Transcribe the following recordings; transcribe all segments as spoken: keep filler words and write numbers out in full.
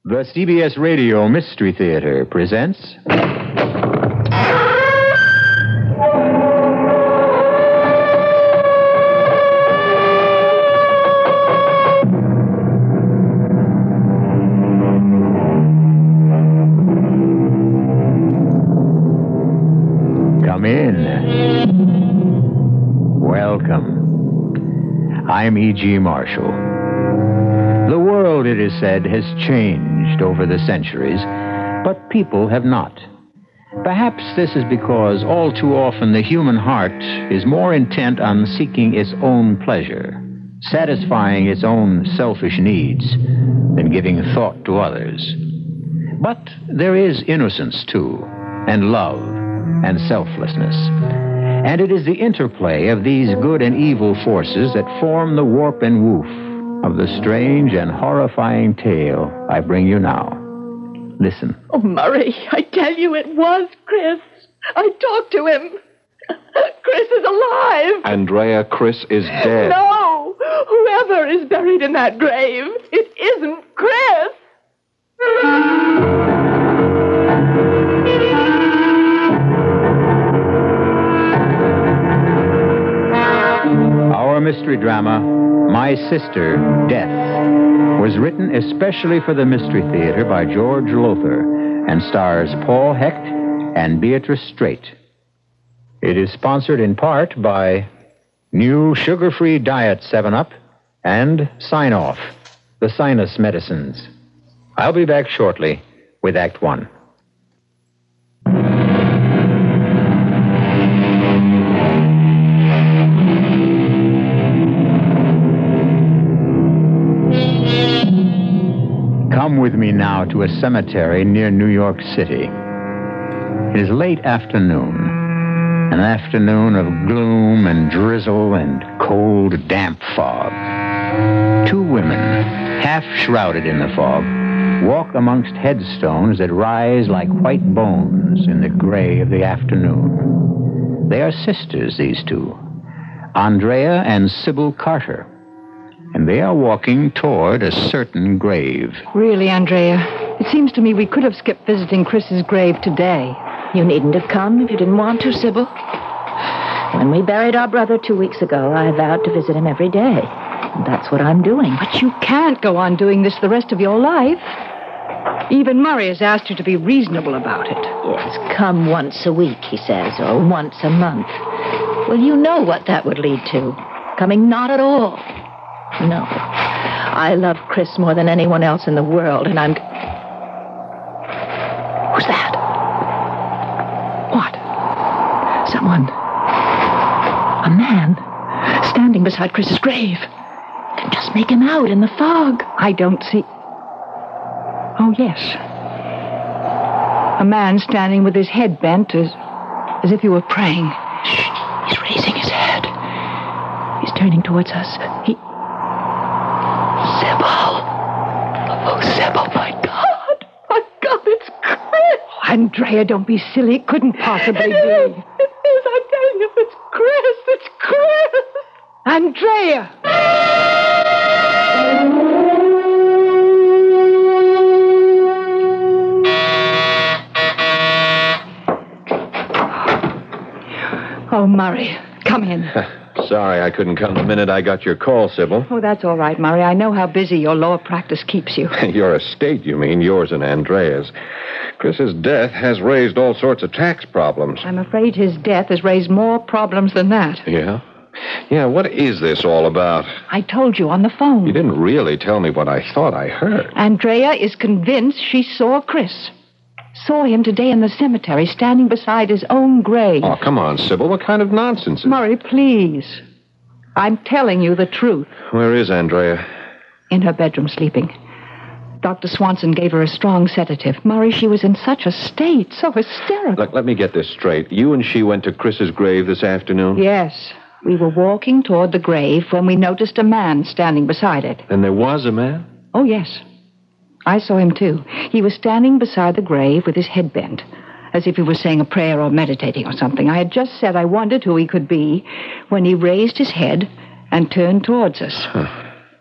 The C B S Radio Mystery Theater presents... Come in. Welcome. I'm E G. Marshall. The world, it is said, has changed over the centuries, but people have not. Perhaps this is because all too often the human heart is more intent on seeking its own pleasure, satisfying its own selfish needs, than giving thought to others. But there is innocence, too, and love, and selflessness. And it is the interplay of these good and evil forces that form the warp and woof of the strange and horrifying tale I bring you now. Listen. Oh, Murray, I tell you it was Chris. I talked to him. Chris is alive. Andrea, Chris is dead. No! Whoever is buried in that grave, it isn't Chris. Our mystery drama, My Sister, Death, was written especially for the Mystery Theater by George Lothar and stars Paul Hecht and Beatrice Straight. It is sponsored in part by new sugar-free diet seven up and Sign-Off, the sinus medicines. I'll be back shortly with Act One. Come with me now to a cemetery near New York City. It is late afternoon, an afternoon of gloom and drizzle and cold, damp fog. Two women, half shrouded in the fog, walk amongst headstones that rise like white bones in the gray of the afternoon. They are sisters, these two, Andrea and Sybil Carter. And they are walking toward a certain grave. Really, Andrea, it seems to me we could have skipped visiting Chris's grave today. You needn't have come if you didn't want to, Sybil. When we buried our brother two weeks ago, I vowed to visit him every day. And that's what I'm doing. But you can't go on doing this the rest of your life. Even Murray has asked you to be reasonable about it. Yes, come once a week, he says, or once a month. Well, you know what that would lead to. Coming not at all. No. I love Chris more than anyone else in the world, and I'm... Who's that? What? Someone. A man. Standing beside Chris's grave. Can just make him out in the fog. I don't see... Oh, yes. A man standing with his head bent as, as if he were praying. Shh. He's raising his head. He's turning towards us. He... Sybil. Oh, Sybil, my God. My God, it's Chris. Oh, Andrea, don't be silly. It couldn't possibly it be. Is. It is. I'm telling you, it's Chris. It's Chris. Andrea! Oh, Murray, come in. Sorry I couldn't come the minute I got your call, Sybil. Oh, that's all right, Murray. I know how busy your law practice keeps you. Your estate, you mean, yours and Andrea's. Chris's death has raised all sorts of tax problems. I'm afraid his death has raised more problems than that. Yeah? Yeah, what is this all about? I told you on the phone. You didn't really tell me what I thought I heard. Andrea is convinced she saw Chris. Saw him today in the cemetery, standing beside his own grave. Oh, come on, Sybil. What kind of nonsense is... Murray, please. I'm telling you the truth. Where is Andrea? In her bedroom, sleeping. Doctor Swanson gave her a strong sedative. Murray, she was in such a state, so hysterical. Look, let me get this straight. You and she went to Chris's grave this afternoon? Yes. We were walking toward the grave when we noticed a man standing beside it. And there was a man? Oh, yes. I saw him, too. He was standing beside the grave with his head bent, as if he was saying a prayer or meditating or something. I had just said I wondered who he could be when he raised his head and turned towards us. Huh.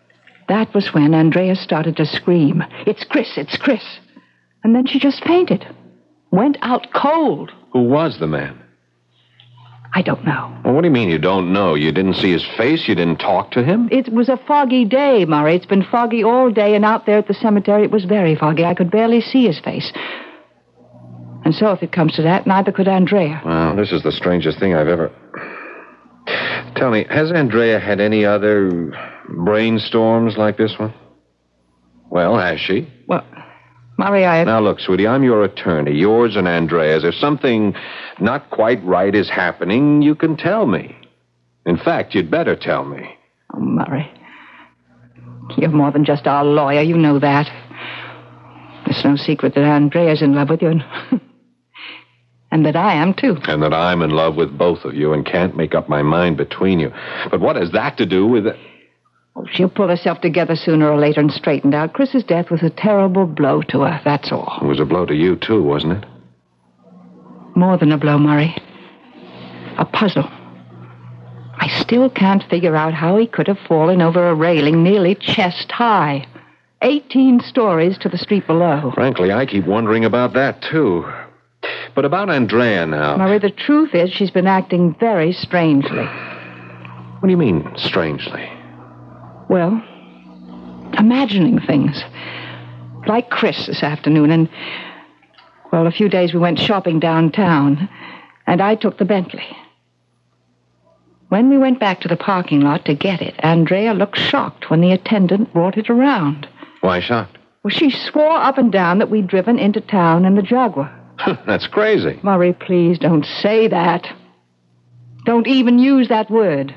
That was when Andrea started to scream, "It's Chris, it's Chris." And then she just fainted. Went out cold. Who was the man? I don't know. Well, what do you mean you don't know? You didn't see his face? You didn't talk to him? It was a foggy day, Murray. It's been foggy all day, and out there at the cemetery it was very foggy. I could barely see his face. And so, if it comes to that, neither could Andrea. Wow, this is the strangest thing I've ever... Tell me, has Andrea had any other brainstorms like this one? Well, has she? Well, Murray, I... Now, look, sweetie, I'm your attorney, yours and Andrea's. If something not quite right is happening, you can tell me. In fact, you'd better tell me. Oh, Murray. You're more than just our lawyer. You know that. It's no secret that Andrea's in love with you, and, and that I am, too. And that I'm in love with both of you and can't make up my mind between you. But what has that to do with it? Oh, she'll pull herself together sooner or later and straighten out. Chris's death was a terrible blow to her, that's all. It was a blow to you, too, wasn't it? More than a blow, Murray. A puzzle. I still can't figure out how he could have fallen over a railing nearly chest high. Eighteen stories to the street below. Frankly, I keep wondering about that, too. But about Andrea now. Murray, the truth is she's been acting very strangely. What do you mean, strangely? Well, imagining things. Like Chris this afternoon, and, well, a few days we went shopping downtown, and I took the Bentley. When we went back to the parking lot to get it, Andrea looked shocked when the attendant brought it around. Why shocked? Well, she swore up and down that we'd driven into town in the Jaguar. That's crazy. Murray, please don't say that. Don't even use that word.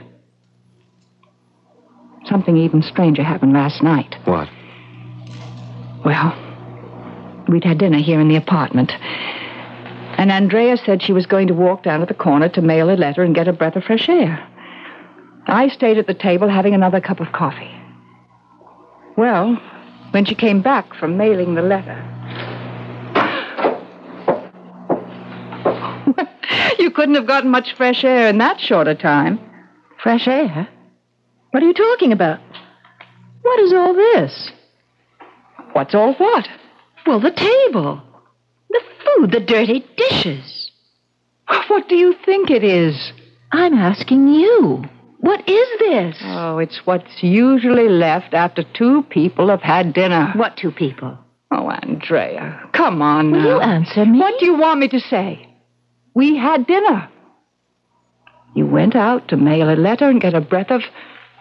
Something even stranger happened last night. What? Well, we'd had dinner here in the apartment. And Andrea said she was going to walk down to the corner to mail a letter and get a breath of fresh air. I stayed at the table having another cup of coffee. Well, when she came back from mailing the letter... You couldn't have gotten much fresh air in that short a time. Fresh air? What are you talking about? What is all this? What's all what? Well, the table. The food, the dirty dishes. What do you think it is? I'm asking you. What is this? Oh, it's what's usually left after two people have had dinner. What two people? Oh, Andrea, come on now. Will you answer me? What do you want me to say? We had dinner. You went out to mail a letter and get a breath of...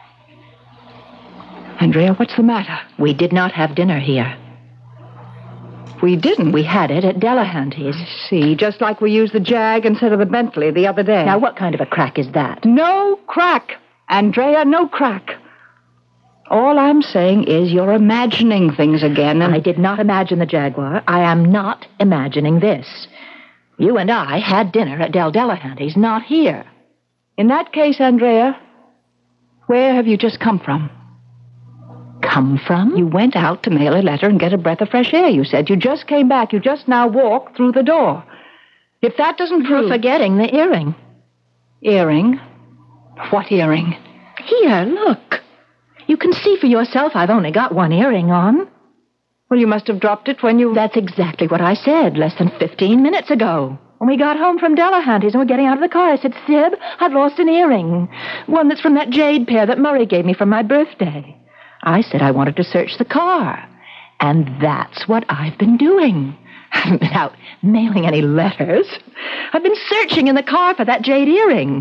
Andrea, what's the matter? We did not have dinner here. We didn't. We had it at Delahanty's. I see, just like we used the Jag instead of the Bentley the other day. Now, what kind of a crack is that? No crack. Andrea, no crack. All I'm saying is you're imagining things again. And... I did not imagine the Jaguar. I am not imagining this. You and I had dinner at Del Delahanty's, not here. In that case, Andrea, where have you just come from? Come from? You went out to mail a letter and get a breath of fresh air, you said. You just came back. You just now walked through the door. If that doesn't prove... You're forgetting the earring. Earring? What earring? Here, look. You can see for yourself I've only got one earring on. Well, you must have dropped it when you... That's exactly what I said less than fifteen minutes ago. When we got home from Delahanty's and were getting out of the car, I said, Sib, I've lost an earring. One that's from that jade pair that Murray gave me for my birthday. I said I wanted to search the car. And that's what I've been doing. I haven't been out mailing any letters. I've been searching in the car for that jade earring.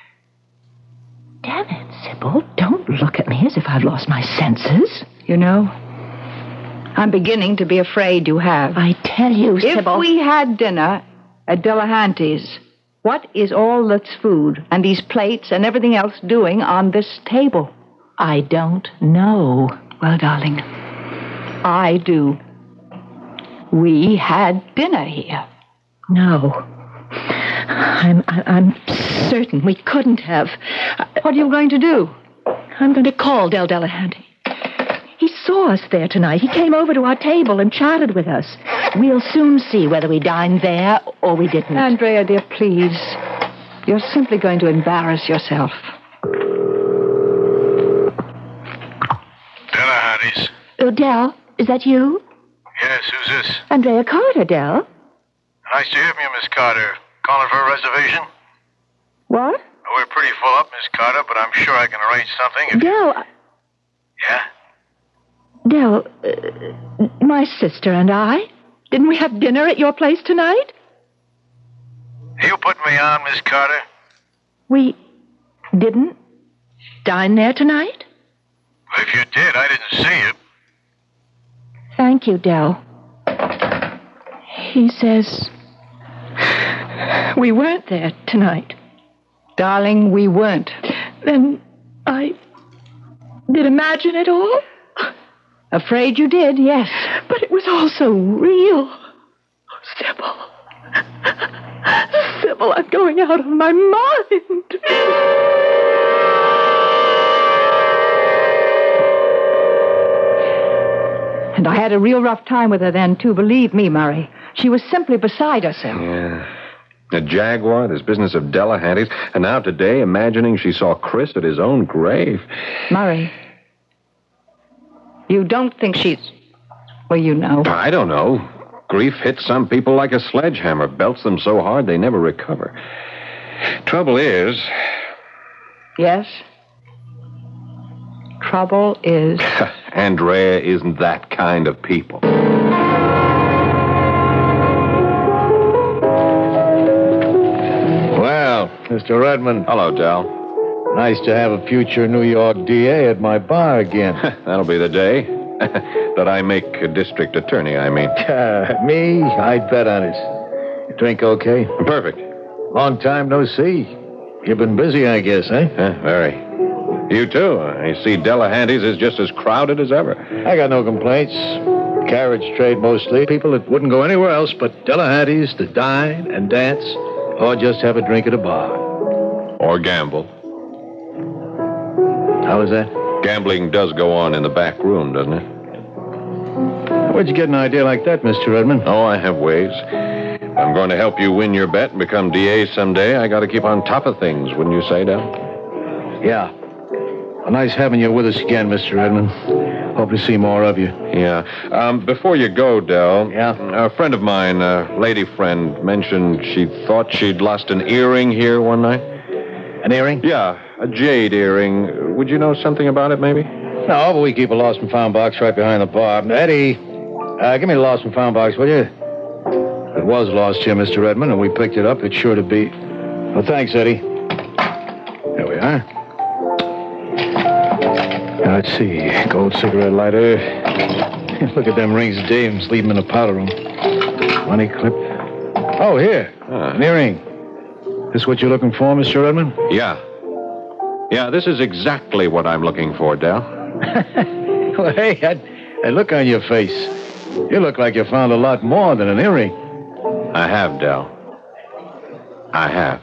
Damn it, Sybil, don't look at me as if I've lost my senses. You know, I'm beginning to be afraid you have. I tell you, Sybil... If we had dinner at Delahanty's, what is all this food and these plates and everything else doing on this table? I don't know. Well, darling, I do. We had dinner here. No. I'm, I'm certain we couldn't have. What are you going to do? I'm going to call Del Delahanty. He saw us there tonight. He came over to our table and chatted with us. We'll soon see whether we dined there or we didn't. Andrea, dear, please. You're simply going to embarrass yourself. Hello, Del. Is that you? Yes, who's this? Andrea Carter, Del. Nice to hear from you, Miss Carter. Calling for a reservation? What? We're pretty full up, Miss Carter, but I'm sure I can arrange something if... Del, I- Yeah? Del, uh, my sister and I, didn't we have dinner at your place tonight? You put me on, Miss Carter? We didn't dine there tonight? If you did, I didn't see you. Thank you, Del. He says we weren't there tonight. Darling, we weren't. Then I did imagine it all? Afraid you did, yes. But it was all so real. Oh, Sybil. Sybil, I'm going out of my mind. And I had a real rough time with her then, too. Believe me, Murray. She was simply beside herself. Yeah. A Jaguar, this business of Delahanty's, and now today imagining she saw Chris at his own grave. Murray, you don't think she's... Well, you know. I don't know. Grief hits some people like a sledgehammer, belts them so hard they never recover. Trouble is... Yes? Trouble is... Andrea isn't that kind of people. Well, Mister Redmond, Hello, Del. nice to have a future New York D A at my bar again. That'll be the day that I make a district attorney, I mean. Uh, me, I'd bet on it. You drink okay? Perfect. Long time no see. You've been busy, I guess, eh? Yeah, very. You too. I see Delahanty's is just as crowded as ever. I got no complaints. Carriage trade mostly. People that wouldn't go anywhere else but Delahanty's to dine and dance or just have a drink at a bar. Or gamble. How is that? Gambling does go on in the back room, doesn't it? Where'd you get an idea like that, Mister Redmond? Oh, I have ways. If I'm going to help you win your bet and become D A someday, I got to keep on top of things, wouldn't you say, Del? Yeah. Well, nice having you with us again, Mister Redmond. Hope to see more of you. Yeah. Um, before you go, Del. Yeah? A friend of mine, a lady friend, mentioned she thought she'd lost an earring here one night. An earring? Yeah, a jade earring. Would you know something about it, maybe? No, but we keep a lost and found box right behind the bar. Eddie, uh, give me the lost and found box, will you? It was lost here, Mister Redmond, and we picked it up. It's sure to be. Well, thanks, Eddie. There we are. Now, let's see. Gold cigarette lighter. Look at them rings dames leave them in the powder room. Money clip. Oh, here. Ah. An earring. This what you're looking for, Mister Redmond? Yeah. Yeah, this is exactly what I'm looking for, Del. Well, hey, that, that look on your face. You look like you found a lot more than an earring. I have, Del. I have.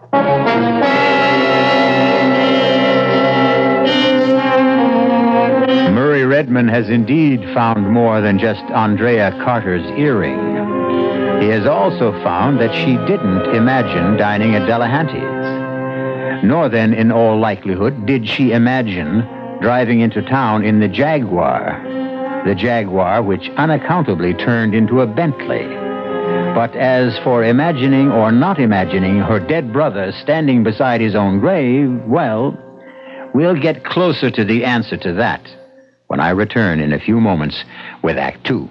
Murray Redmond has indeed found more than just Andrea Carter's earring. He has also found that she didn't imagine dining at Delahanty's. Nor then, in all likelihood, did she imagine driving into town in the Jaguar. The Jaguar which unaccountably turned into a Bentley. But as for imagining or not imagining her dead brother standing beside his own grave, well, we'll get closer to the answer to that when I return in a few moments with Act Two.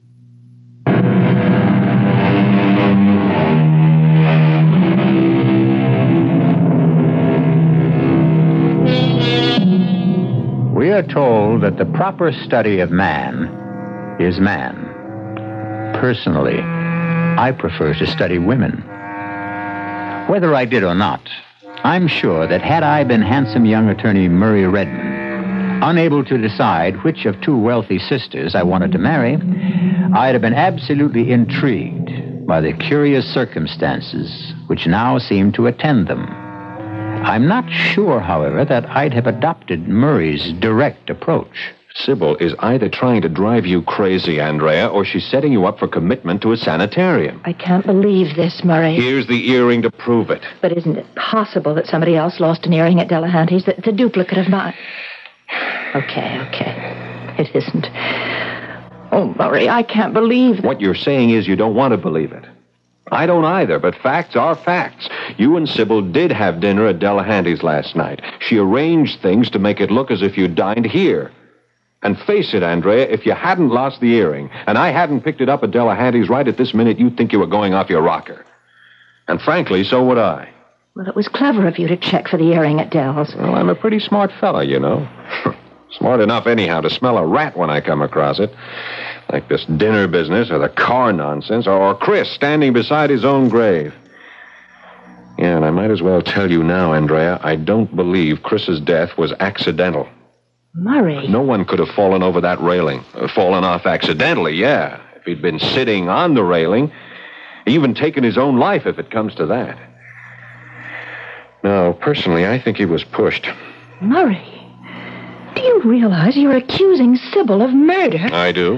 We are told that the proper study of man is man. Personally, I prefer to study women. Whether I did or not, I'm sure that had I been handsome young attorney Murray Redmond, unable to decide which of two wealthy sisters I wanted to marry, I'd have been absolutely intrigued by the curious circumstances which now seem to attend them. I'm not sure, however, that I'd have adopted Murray's direct approach. Sybil is either trying to drive you crazy, Andrea, or she's setting you up for commitment to a sanitarium. I can't believe this, Murray. Here's the earring to prove it. But isn't it possible that somebody else lost an earring at Delahanty's? That's a duplicate of mine. Okay, okay. It isn't. Oh, Murray, I can't believe that. What you're saying is you don't want to believe it. I don't either, but facts are facts. You and Sybil did have dinner at Delahanty's last night. She arranged things to make it look as if you dined here. And face it, Andrea, if you hadn't lost the earring, and I hadn't picked it up at Delahanty's right at this minute, you'd think you were going off your rocker. And frankly, so would I. Well, it was clever of you to check for the earring at Dell's. Well, I'm a pretty smart fella, you know. Smart enough, anyhow, to smell a rat when I come across it. Like this dinner business, or the car nonsense, or Chris standing beside his own grave. Yeah, and I might as well tell you now, Andrea, I don't believe Chris's death was accidental. Murray. No one could have fallen over that railing. Uh, fallen off accidentally, yeah. If he'd been sitting on the railing, even taken his own life if it comes to that. No, personally, I think he was pushed. Murray, do you realize you're accusing Sybil of murder? I do.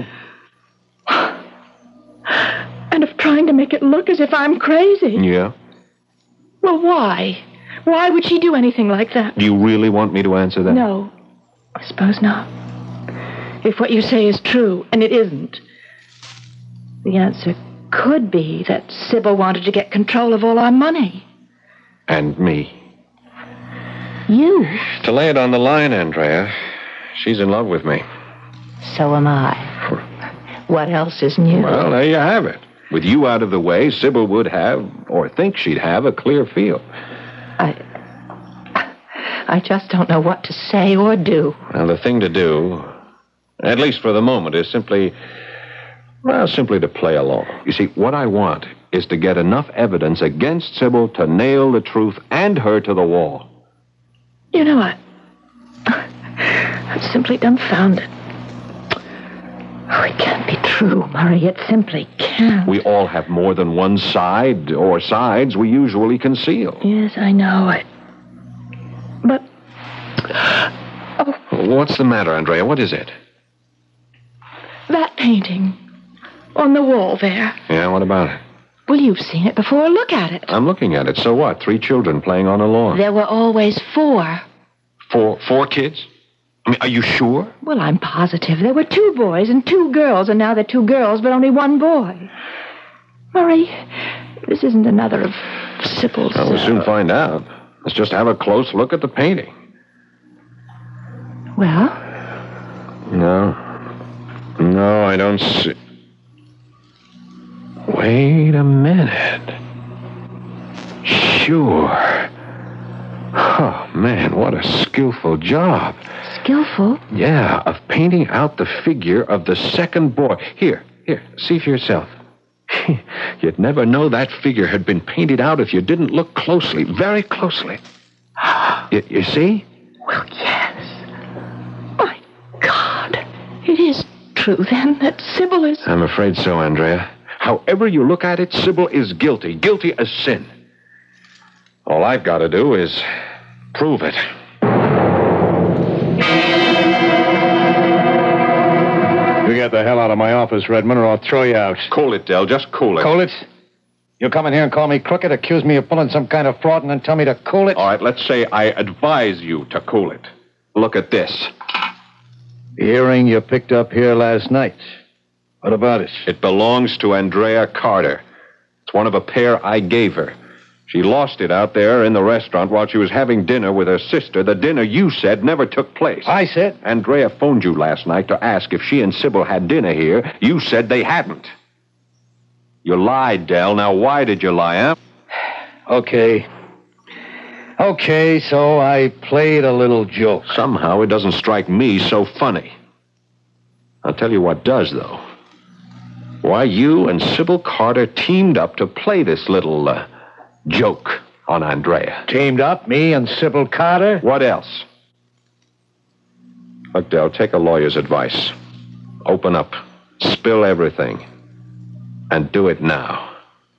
And of trying to make it look as if I'm crazy. Yeah? Well, why? Why would she do anything like that? Do you really want me to answer that? No, I suppose not. If what you say is true, and it isn't, The answer could be that Sybil wanted to get control of all our money. And me. You? To lay it on the line, Andrea, she's in love with me. So am I. What else is new? Well, there you have it. With you out of the way, Sybil would have, or think she'd have, a clear field. I... I just don't know what to say or do. Well, the thing to do, at least for the moment, is simply... Well, simply to play along. You see, what I want is to get enough evidence against Sybil to nail the truth and her to the wall. You know what? I'm simply dumbfounded. Oh, it can't be true, Murray. It simply can't. We all have more than one side, or sides we usually conceal. Yes, I know. I... But... Oh, What's the matter, Andrea? What is it? that painting on the wall there. Yeah, what about it? Well, you've seen it before. Look at it. I'm looking at it. So what? Three children playing on a lawn. There were always four. Four, four kids? I mean, are you sure? Well, I'm positive. There were two boys and two girls, and now there are two girls, but only one boy. Murray, this isn't another of Sybil's... Well, we'll uh, soon find out. Let's just have a close look at the painting. Well? No. No, I don't see... Wait a minute. Sure. Oh, man, what a skillful job. Skillful? Yeah, of painting out the figure of the second boy. Here, here, see for yourself. You'd never know that figure had been painted out if you didn't look closely, very closely. You, you see? Well, yes. My God. It is true, then, that Sybil is... I'm afraid so, Andrea. However you look at it, Sybil is guilty, guilty as sin. All I've got to do is prove it. You get the hell out of my office, Redmond, or I'll throw you out. Cool it, Del. Just cool it. Cool it? You come in here and call me crooked, accuse me of pulling some kind of fraud, and then tell me to cool it? All right, let's say I advise you to cool it. Look at this. The earring you picked up here last night. What about it? It belongs to Andrea Carter. It's one of a pair I gave her. She lost it out there in the restaurant while she was having dinner with her sister, the dinner you said never took place. I said? Andrea phoned you last night to ask if she and Sybil had dinner here. You said they hadn't. You lied, Del. Now, why did you lie, huh? Okay. Okay, so I played a little joke. Somehow it doesn't strike me so funny. I'll tell you what does, though. Why, you and Sybil Carter teamed up to play this little uh, joke on Andrea. Teamed up, me and Sybil Carter? What else? Look, Del, take a lawyer's advice. Open up. Spill everything. And do it now.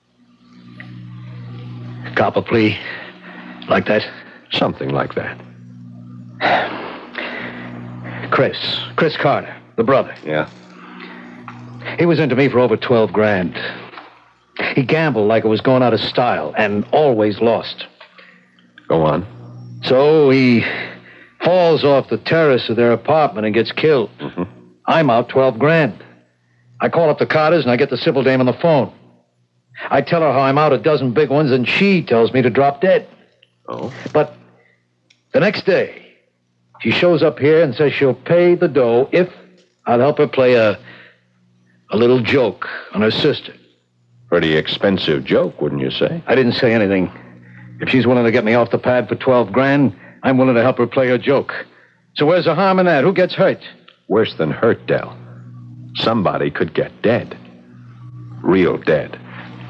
Cop a plea? Like that? Something like that. Chris. Chris Carter, the brother. Yeah. He was into me for over twelve grand. He gambled like it was going out of style and always lost. Go on. So he falls off the terrace of their apartment and gets killed. Mm-hmm. I'm out twelve grand. I call up the Carters and I get the Sybil dame on the phone. I tell her how I'm out a dozen big ones and she tells me to drop dead. Oh? But the next day, she shows up here and says she'll pay the dough if I'll help her play a, a little joke on her sister. Pretty expensive joke, wouldn't you say? I didn't say anything. If she's willing to get me off the pad for twelve grand, I'm willing to help her play her joke. So where's the harm in that? Who gets hurt? Worse than hurt, Del. Somebody could get dead. Real dead.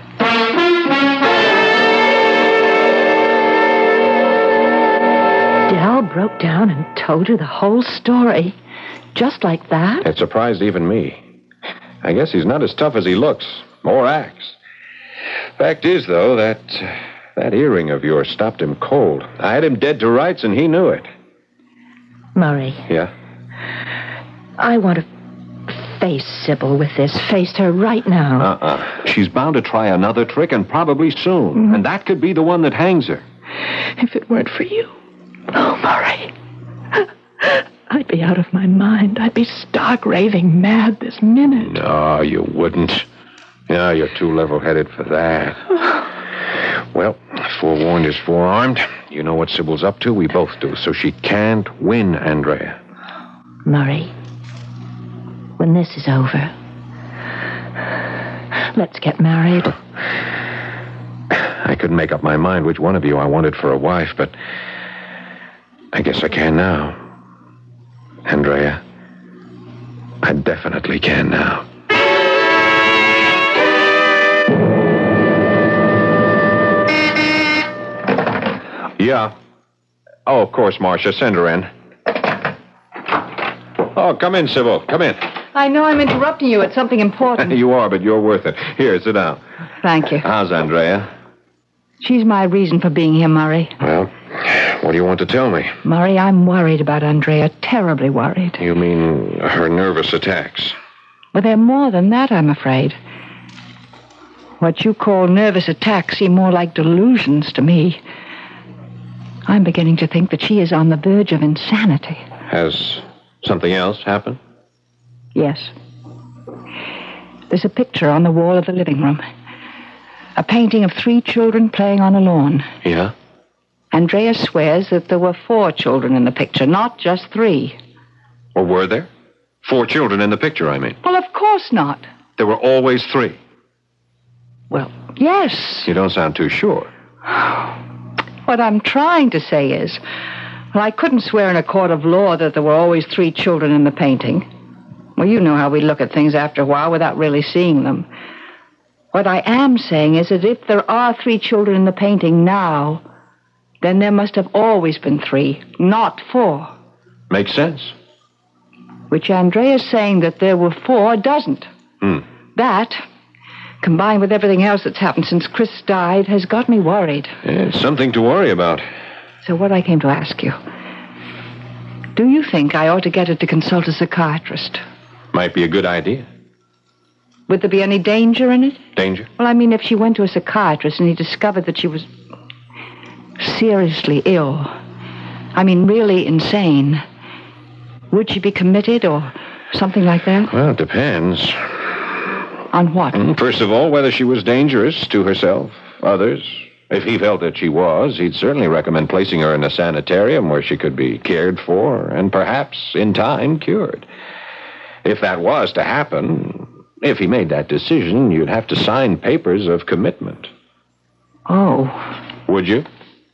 Del broke down and told her the whole story. Just like that? It surprised even me. I guess he's not as tough as he looks, or acts. Fact is, though, that that earring of yours stopped him cold. I had him dead to rights, and he knew it. Murray, Yeah? I want to face Sybil with this. Face her right now. Uh-uh. She's bound to try another trick, and probably soon. Mm-hmm. And that could be the one that hangs her. If it weren't for you. Oh, Murray. I'd be out of my mind. I'd be stark raving mad this minute. No, you wouldn't. Yeah, you're too level-headed for that. Well, forewarned is forearmed. You know what Sybil's up to. We both do. So she can't win, Andrea. Murray, when this is over, let's get married. I couldn't make up my mind which one of you I wanted for a wife, but I guess I can now. Andrea, I definitely can now. Yeah. Oh, of course, Marcia. Send her in. Oh, come in, Sybil. Come in. I know I'm interrupting you. It's something important. You are, but you're worth it. Here, sit down. Thank you. How's Andrea? She's my reason for being here, Murray. Well, what do you want to tell me? Murray, I'm worried about Andrea. Terribly worried. You mean her nervous attacks? Well, they're more than that, I'm afraid. What you call nervous attacks seem more like delusions to me. I'm beginning to think that she is on the verge of insanity. Has something else happened? Yes. There's a picture on the wall of the living room. A painting of three children playing on a lawn. Yeah? Andrea swears that there were four children in the picture, not just three. Or were there? Four children in the picture, I mean. Well, of course not. There were always three. Well, yes. You don't sound too sure. What I'm trying to say is, well, I couldn't swear in a court of law that there were always three children in the painting. Well, you know how we look at things after a while without really seeing them. What I am saying is that if there are three children in the painting now, then there must have always been three, not four. Makes sense. Which Andrea's saying that there were four doesn't. Hmm. That, combined with everything else that's happened since Chris died, has got me worried. Yeah, it's something to worry about. So what I came to ask you, do you think I ought to get her to consult a psychiatrist? Might be a good idea. Would there be any danger in it? Danger? Well, I mean, if she went to a psychiatrist and he discovered that she was seriously ill, I mean, really insane, would she be committed or something like that? Well, it depends. On what? First of all, whether she was dangerous to herself, others. If he felt that she was, he'd certainly recommend placing her in a sanitarium where she could be cared for and perhaps, in time, cured. If that was to happen, if he made that decision, you'd have to sign papers of commitment. Oh. Would you?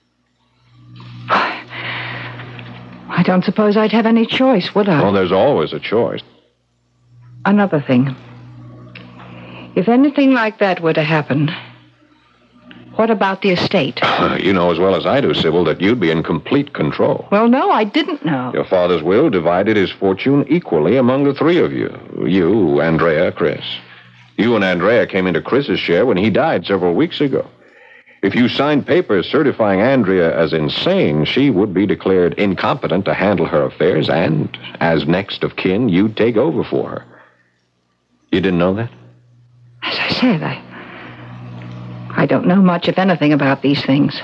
I don't suppose I'd have any choice, would I? Well, there's always a choice. Another thing. If anything like that were to happen, what about the estate? You know as well as I do, Sybil, that you'd be in complete control. Well, no, I didn't know. Your father's will divided his fortune equally among the three of you. You, Andrea, Chris. You and Andrea came into Chris's share when he died several weeks ago. If you signed papers certifying Andrea as insane, she would be declared incompetent to handle her affairs, and as next of kin, you'd take over for her. You didn't know that? As I said, I... I don't know much, if anything, about these things.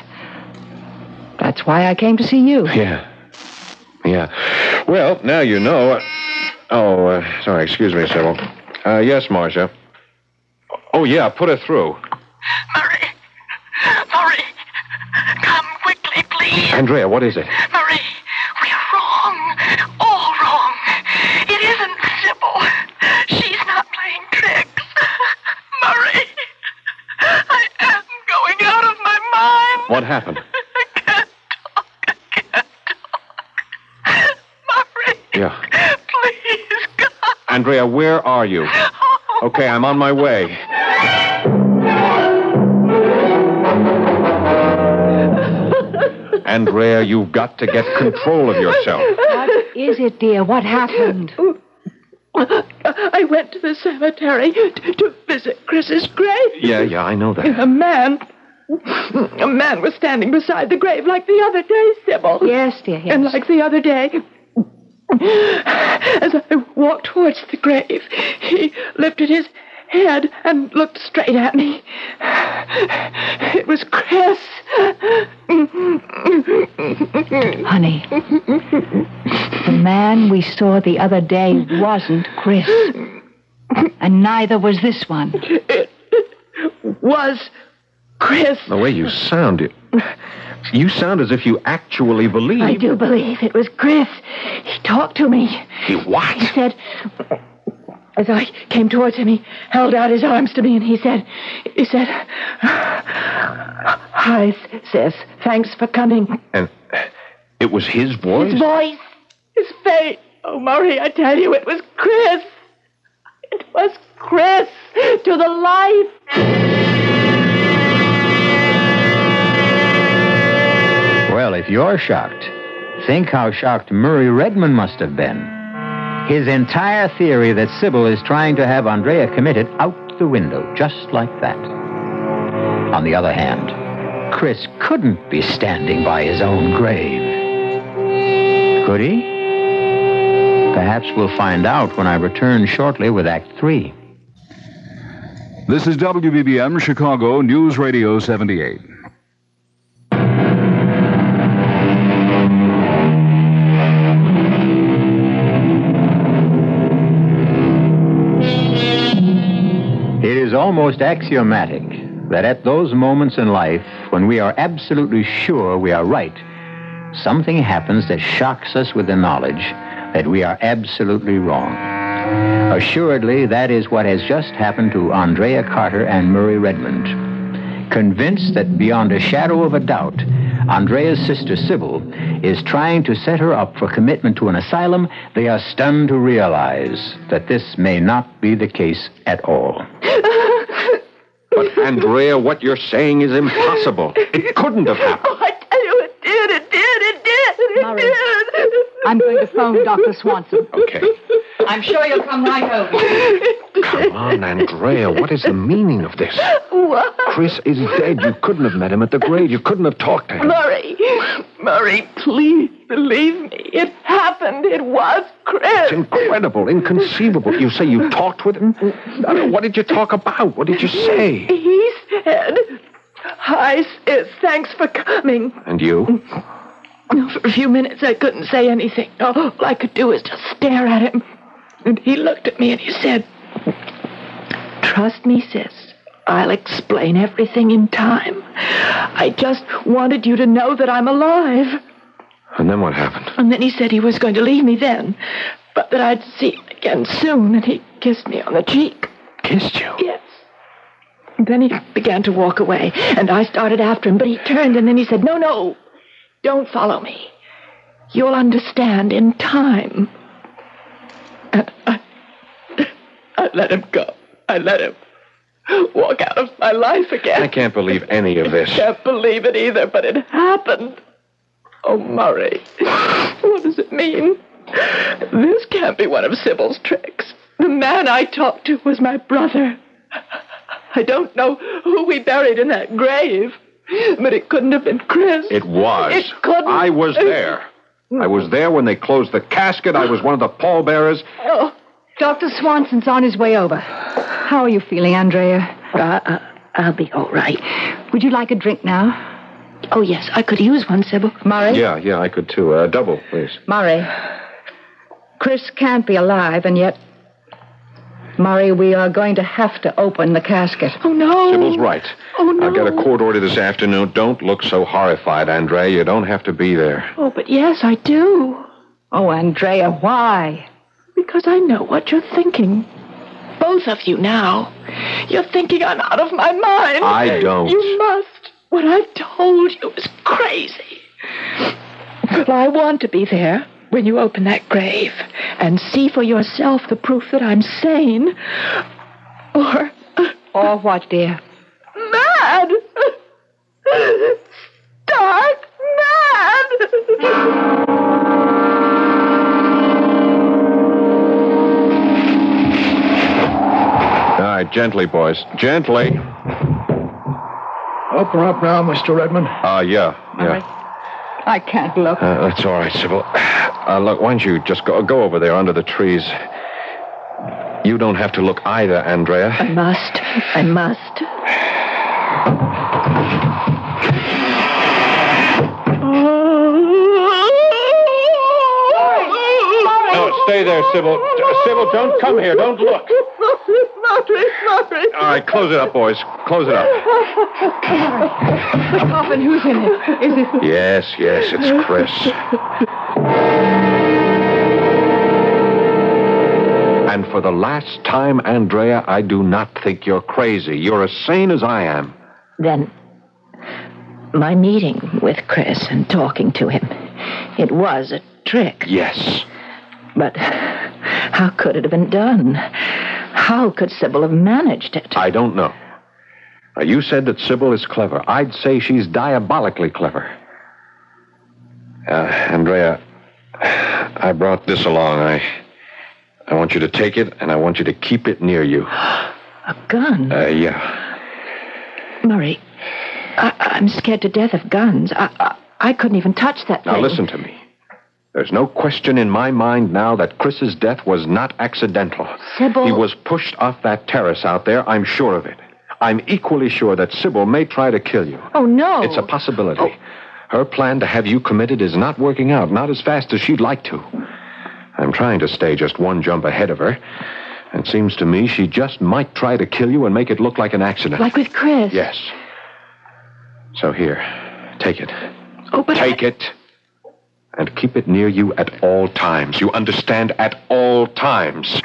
That's why I came to see you. Yeah. Yeah. Well, now you know. Oh, uh, sorry. Excuse me, Sybil. Uh, yes, Marcia. Oh, yeah, put her through. Murray! Murray! Come quickly, please. Andrea, what is it? Murray, we're wrong. All wrong. It isn't Sybil. She's not playing tricks. Murray, I am going out of my mind. What happened? I can't talk. I can't talk. Murray. Yeah. Please, God. Andrea, where are you? Okay, I'm on my way. Andrea, you've got to get control of yourself. What is it, dear? What happened? I went to the cemetery to, to visit Chris's grave. Yeah, yeah, I know that. A man, a man was standing beside the grave like the other day, Sybil. Yes, dear, yes. And like the other day, as I walked towards the grave, he lifted his head and looked straight at me. It was Chris. Honey, the man we saw the other day wasn't Chris. And neither was this one. It was Chris. The way you sound, it, you sound as if you actually believe. I do believe it was Chris. He talked to me. He what? He said, as I came towards him, he held out his arms to me and he said, he said, hi, sis, thanks for coming. And it was his voice? His voice, His face. Oh, Murray, I tell you, it was Chris. It was Chris to the life. Well, if you're shocked, think how shocked Murray Redmond must have been. His entire theory that Sybil is trying to have Andrea committed out the window, just like that. On the other hand, Chris couldn't be standing by his own grave. Could he? Perhaps we'll find out when I return shortly with Act Three. This is W B B M Chicago News Radio seventy-eight. It is almost axiomatic that at those moments in life when we are absolutely sure we are right, something happens that shocks us with the knowledge that we are absolutely wrong. Assuredly, that is what has just happened to Andrea Carter and Murray Redmond. Convinced that beyond a shadow of a doubt, Andrea's sister Sybil is trying to set her up for commitment to an asylum, they are stunned to realize that this may not be the case at all. But, Andrea, what you're saying is impossible. It couldn't have happened. Oh, I tell you, it did, it did, it did, it Murray, did. I'm going to phone Doctor Swanson. Okay. I'm sure you'll come right over. Come on, Andrea. What is the meaning of this? What? Chris is dead. You couldn't have met him at the grave. You couldn't have talked to him. Murray, Murray, please believe me. It happened. It was Chris. It's incredible, inconceivable. You say you talked with him? I mean, what did you talk about? What did you say? He said, hi, sis, thanks for coming. And you? For a few minutes, I couldn't say anything. All I could do was just stare at him. And he looked at me and he said, trust me, sis. I'll explain everything in time. I just wanted you to know that I'm alive. And then what happened? And then he said he was going to leave me then, but that I'd see him again soon, and he kissed me on the cheek. Kissed you? Yes. And then he began to walk away, and I started after him, but he turned, and then he said, no, no, don't follow me. You'll understand in time. And I, I let him go. I let him walk out of my life again. I can't believe any of this. I can't believe it either, but it happened. Oh, Murray, what does it mean? This can't be one of Sybil's tricks. The man I talked to was my brother. I don't know who we buried in that grave, but it couldn't have been Chris. It was. It couldn't. I was there. I was there when they closed the casket. I was one of the pallbearers. Oh. Doctor Swanson's on his way over. How are you feeling, Andrea? Uh, uh, I'll be all right. Would you like a drink now? Oh, yes, I could use one, Sybil. Murray? Yeah, yeah, I could too. Uh, double, please. Murray. Chris can't be alive, and yet... Murray, we are going to have to open the casket. Oh, no. Sybil's right. Oh, no. I'll get a court order this afternoon. Don't look so horrified, Andrea. You don't have to be there. Oh, but yes, I do. Oh, Andrea, why? Because I know what you're thinking. Both of you now. You're thinking I'm out of my mind. I don't. You must. What I've told you is crazy. But I want to be there when you open that grave and see for yourself the proof that I'm sane. Or... Or what, dear? Mad! Stark mad! All right, gently, boys. Gently. Open her up now, Mister Redmond. Uh, yeah, yeah. I can't look. Uh, that's all right, Sybil. Uh, look, why don't you just go, go over there under the trees. You don't have to look either, Andrea. I must. I must. No, stay there, Sybil. Uh, Sybil, don't come here. Don't look. Murray, Murray. All right, close it up, boys. Close it up. The coffin, who's in it? Is it... Yes, yes, it's Chris. And for the last time, Andrea, I do not think you're crazy. You're as sane as I am. Then, my meeting with Chris and talking to him, it was a trick. Yes. But how could it have been done? How could Sybil have managed it? I don't know. Now, you said that Sybil is clever. I'd say she's diabolically clever. Uh, Andrea, I brought this along. I, I want you to take it, and I want you to keep it near you. A gun? Uh, yeah. Murray, I, I'm scared to death of guns. I, I, I couldn't even touch that thing. Now, listen to me. There's no question in my mind now that Chris's death was not accidental. Sybil... He was pushed off that terrace out there. I'm sure of it. I'm equally sure that Sybil may try to kill you. Oh, no. It's a possibility. Oh. Her plan to have you committed is not working out, not as fast as she'd like to. I'm trying to stay just one jump ahead of her. It seems to me she just might try to kill you and make it look like an accident. Like with Chris? Yes. So here, take it. Oh, but Take I... it. And keep it near you at all times. You understand? At all times.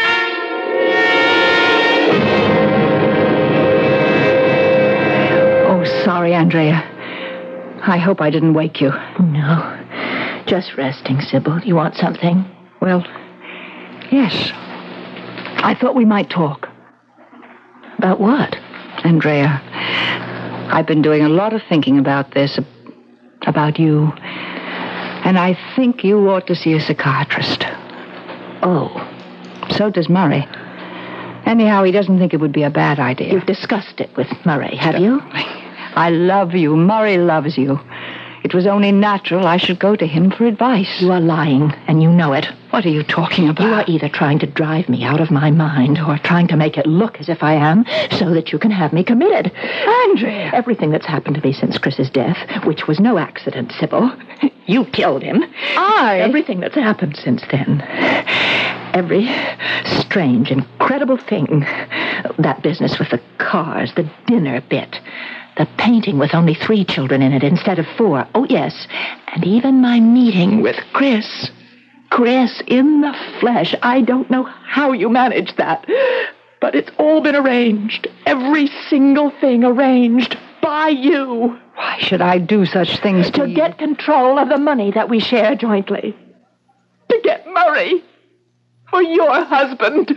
Oh, sorry, Andrea. I hope I didn't wake you. No. Just resting, Sybil. You want something? Well, yes. I thought we might talk. About what? Andrea, I've been doing a lot of thinking about this, about you. And I think you ought to see a psychiatrist. Oh. So does Murray. Anyhow, he doesn't think it would be a bad idea. You've discussed it with Murray, have you? I love you. Murray loves you. It was only natural I should go to him for advice. You are lying, and you know it. What are you talking about? You are either trying to drive me out of my mind or trying to make it look as if I am so that you can have me committed. Andrea! Everything that's happened to me since Chris's death, which was no accident, Sybil. You killed him. I? Everything that's happened since then. Every strange, incredible thing. That business with the cars, the dinner bit. The painting with only three children in it instead of four. Oh, yes. And even my meeting with Chris. Chris in the flesh. I don't know how you managed that. But it's all been arranged. Every single thing arranged by you. Why should I do such things to, to you? get control of the money that we share jointly. To get Murray for your husband.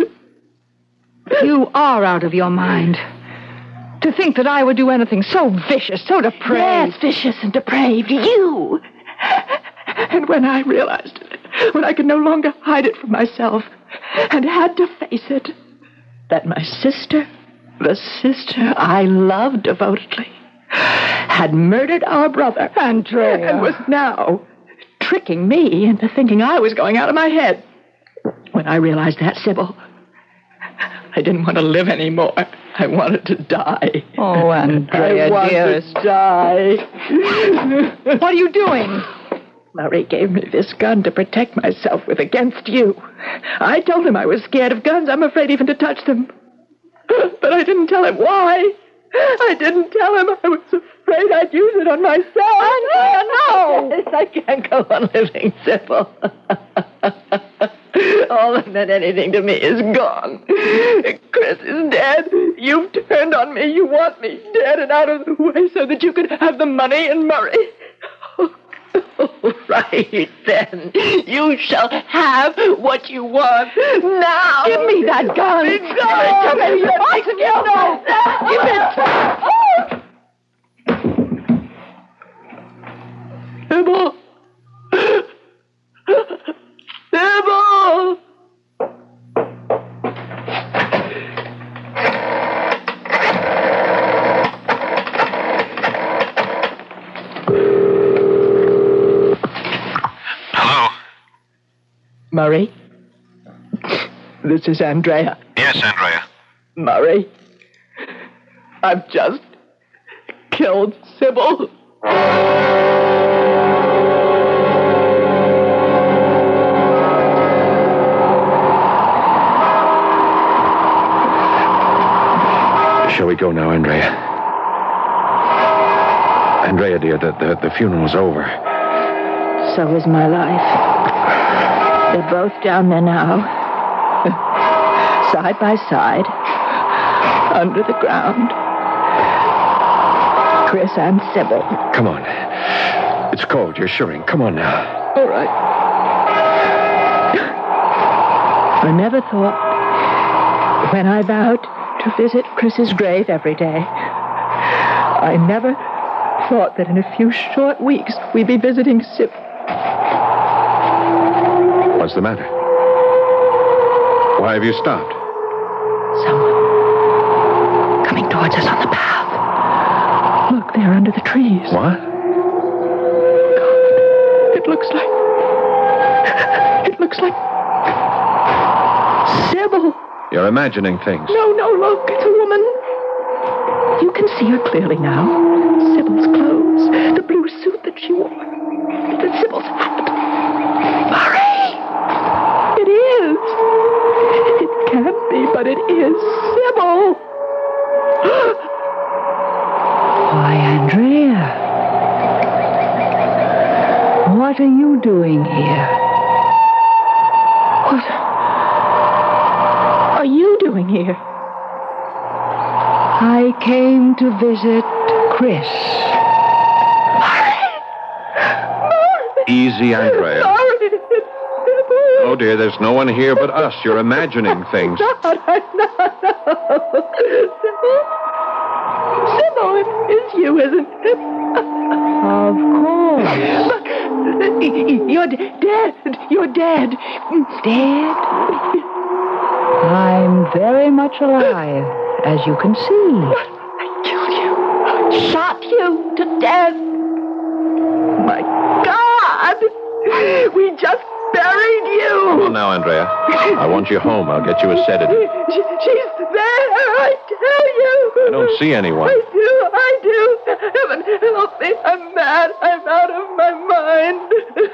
You are out of your mind. To think that I would do anything so vicious, so depraved. Yes, vicious and depraved. You. And when I realized it, when I could no longer hide it from myself and had to face it, that my sister, the sister I loved devotedly, had murdered our brother. Andrea. And was now tricking me into thinking I was going out of my head. When I realized that, Sybil, I didn't want to live anymore. I wanted to die. Oh, Andrea, I wanted dearest. to die. What are you doing? Murray gave me this gun to protect myself with against you. I told him I was scared of guns. I'm afraid even to touch them. But I didn't tell him why. I didn't tell him I was afraid I'd use it on myself. Oh, no! I can't go on living, Sybil. All that meant anything to me is gone. Chris is dead. You've turned on me. You want me dead and out of the way so that you could have the money and Murray. Oh, right, then. You shall have what you want now. Give me that gun. Give me gun. Give me your fucking no. Give it. Sybil. Sybil. Murray? This is Andrea. Yes, Andrea. Murray, I've just killed Sybil. Shall we go now, Andrea? Andrea, dear, the, the, the funeral's over. So is my life. They're both down there now. Side by side. Under the ground. Chris and Sybil. Come on. It's cold. You're shivering. Come on now. All right. I never thought, when I vowed to visit Chris's grave every day, I never thought that in a few short weeks we'd be visiting Sybil. What's the matter? Why have you stopped? Someone coming towards us on the path. Look, they're under the trees. What? It looks like... It looks like... Sybil. You're imagining things. No, no, look, it's a woman. You can see her clearly now. Sybil's clothes, the blue suit that she wore, the Sybil's hat. Murray! It is. It can't be, but it is Sybil. Why, Andrea. What are you doing here? What are you doing here? I came to visit Chris. Easy, Andrea. Sorry. Oh, dear, there's no one here but us. You're imagining things. No, no, no. Sybil? Sybil, it is you, isn't it? Of course. Look, you're d- dead. You're dead. Dead? I'm very much alive, as you can see. I killed you. Shot you to death. My God. We just buried you. Well, now, Andrea, I want you home. I'll get you a sedative. She, she's there, I tell you. I don't see anyone. I do, I do. Heaven help me. I'm mad. I'm out of my mind.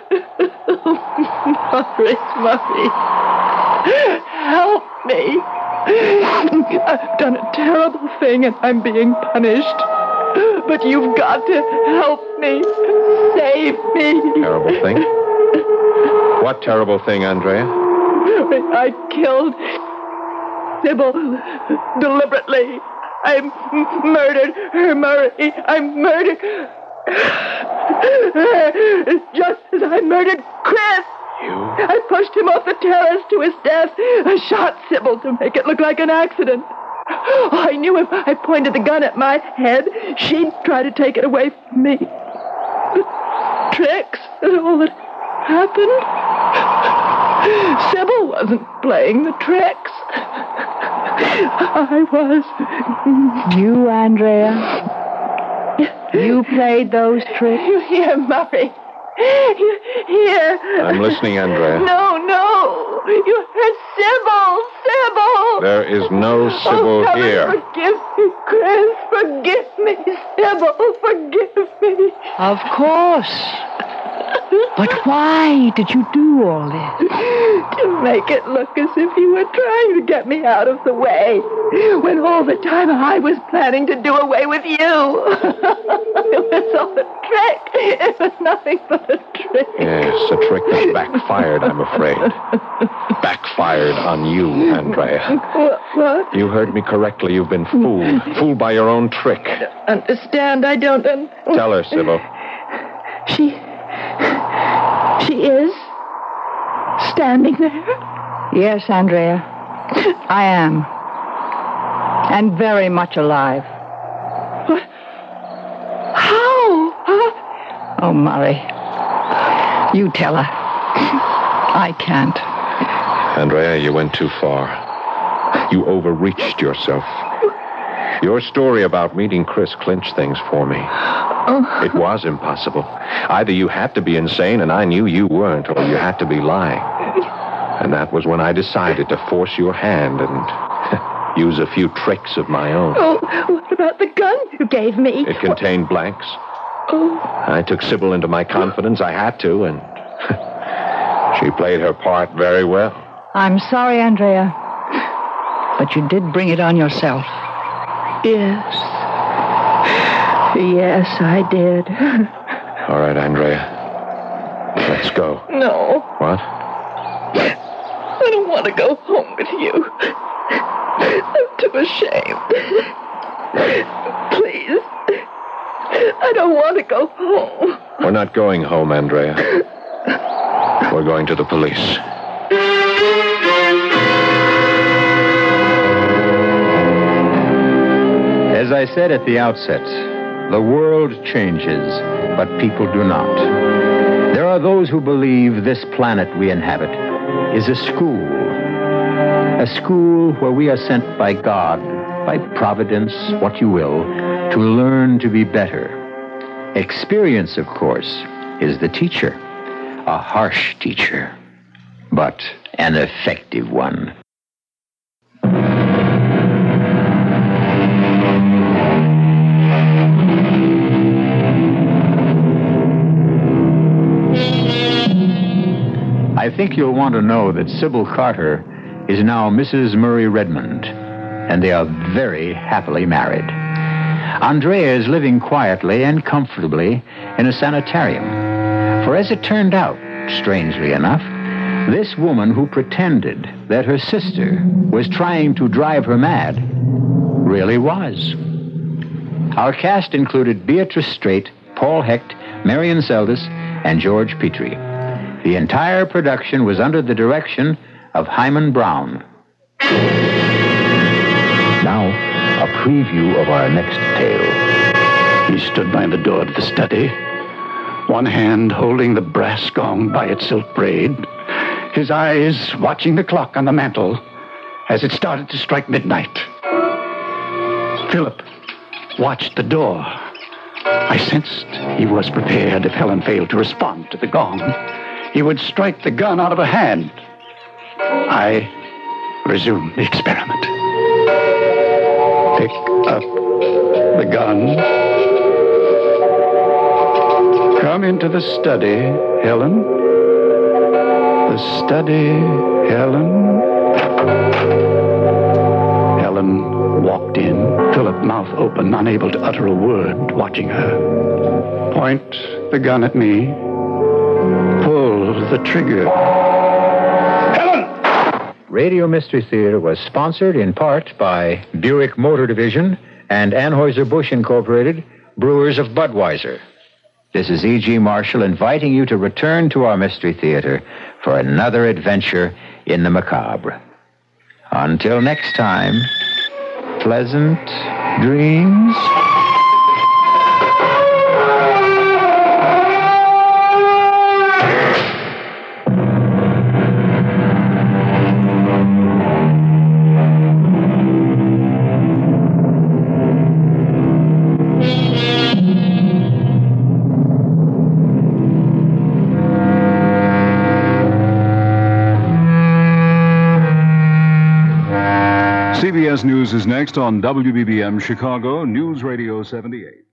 Murray, Murray. Help me. I've done a terrible thing and I'm being punished. But you've got to help me. Save me. Terrible thing? What terrible thing, Andrea? I killed Sybil deliberately. I m- murdered her, Murray. I murdered her just as I murdered Chris. You? I pushed him off the terrace to his death. I shot Sybil to make it look like an accident. Oh, I knew if I pointed the gun at my head, she'd try to take it away from me. The tricks and all that happened. Sybil wasn't playing the tricks. I was. You, Andrea? You played those tricks? You hear, Murray? You hear? I'm listening, Andrea. No, no. You heard Sybil. Sybil. There is no Sybil oh, come here. And forgive me, Chris. Forgive me, Sybil. Forgive me. Of course. But why did you do all this? To make it look as if you were trying to get me out of the way, when all the time I was planning to do away with you. It was all a trick. It was nothing but a trick. Yes, a trick that backfired, I'm afraid. Backfired on you, Andrea. What? what? You heard me correctly. You've been fooled. Fooled by your own trick. Understand? I don't... Un- Tell her, Sybil. She... She is standing there? Yes, Andrea. I am. And very much alive. What? How? Huh? Oh, Murray. You tell her. I can't. Andrea, you went too far. You overreached yourself. Your story about meeting Chris clinched things for me. It was impossible. Either you had to be insane, and I knew you weren't, or you had to be lying. And that was when I decided to force your hand and use a few tricks of my own. Oh, what about the gun you gave me? It contained blanks. Oh. I took Sybil into my confidence. I had to, and she played her part very well. I'm sorry, Andrea. But you did bring it on yourself. Yes. Yes, I did. All right, Andrea. Let's go. No. What? I don't want to go home with you. I'm too ashamed. Please. I don't want to go home. We're not going home, Andrea. We're going to the police. As I said at the outset, the world changes, but people do not. There are those who believe this planet we inhabit is a school. A school where we are sent by God, by Providence, what you will, to learn to be better. Experience, of course, is the teacher. A harsh teacher, but an effective one. I think you'll want to know that Sybil Carter is now Missus Murray Redmond, and they are very happily married. Andrea is living quietly and comfortably in a sanitarium. For as it turned out, strangely enough, this woman who pretended that her sister was trying to drive her mad really was. Our cast included Beatrice Straight, Paul Hecht, Marion Seldes, and George Petrie. The entire production was under the direction of Hyman Brown. Now, a preview of our next tale. He stood by the door of the study, one hand holding the brass gong by its silk braid, his eyes watching the clock on the mantel as it started to strike midnight. Philip watched the door. I sensed he was prepared if Helen failed to respond to the gong. He would strike the gun out of her hand. I resumed the experiment. Pick up the gun. Come into the study, Helen. The study, Helen. Helen walked in, Philip mouth open, unable to utter a word, watching her. Point the gun at me. Pull the trigger. Helen! Radio Mystery Theater was sponsored in part by Buick Motor Division and Anheuser-Busch Incorporated, brewers of Budweiser. This is E G. Marshall inviting you to return to our Mystery Theater for another adventure in the macabre. Until next time, pleasant dreams. C B S News is next on W B B M Chicago News Radio seventy-eight.